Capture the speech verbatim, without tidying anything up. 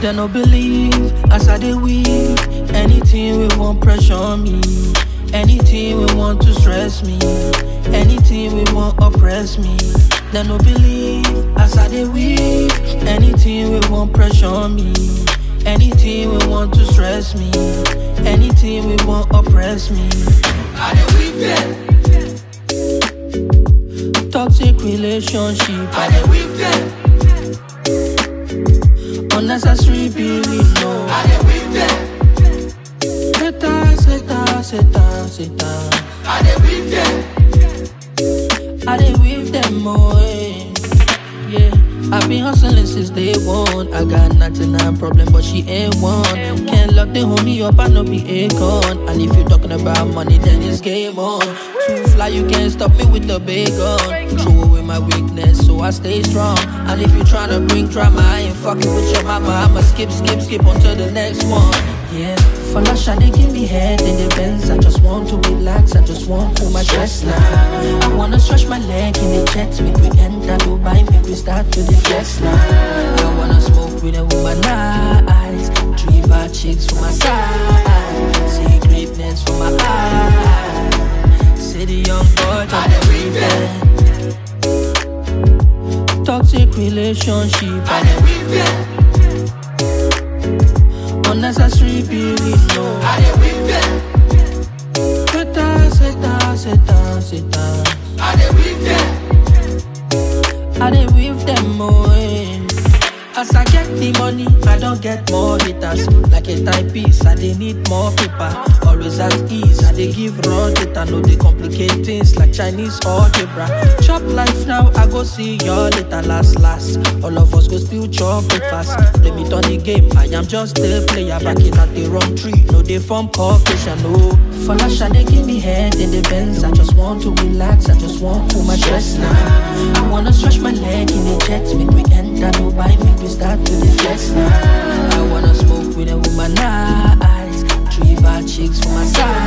They no believe as I dey weak. Anything we want pressure me. Anything we want to stress me. Anything we want oppress me. They no believe as I dey weak. Anything we want pressure me. Anything we want to stress me. Anything we want oppress me. I dey weak them. Toxic relationship. I dey weak them. Unnecessary belief, no. I dey weak them. Seta, seta, seta, seta. I dey weak them. I dey weak them, oh, eh. Yeah. I've been hustling since day one. I got ninety-nine problem, but she ain't one. Can't lock the homie up, I no be Akon. And if you talking about money, then it's game on. Too fly, you can't stop me with the bacon. Throw away my weakness, so I stay strong. And if you tryna bring drama, I ain't fucking with your mama. I'ma skip, skip, skip on to the next one. Yeah, for Lasha, they give me head in the Benz. I just want to relax, I just want to my stress now. I wanna stretch my leg in the jet. Make we enter Dubai, make we start to the flex now. I wanna smoke with a woman eyes. Three bad chicks for my side. See greatness for my eyes. See the young boy, I dey weak them. Toxic relationship, I dey weak them. Unnecessary belief, no. I dey weak them. Seta, seta, seta, seta. I dey weak them. I dey weak them, oh, eh. As I get the money, I don't get more haters. Like a typist, I dey need more paper. Always at ease, I dey give raw data. No, they complicate things like Chinese algebra. Chop life now, I go see y'all later. Last, last, all of us go still chop breakfast. Blame it on the game, I am just a player. Backing at the wrong tree, no, they form Caucasian, no. For Lasha, they give me head in the Benz. I just want to relax, I just want to my stress now. I wanna stretch my leg in the jet. Make we enter Dubai, make we start to the flex now. I wanna smoke with a woman eyes. Three bad chicks for my side.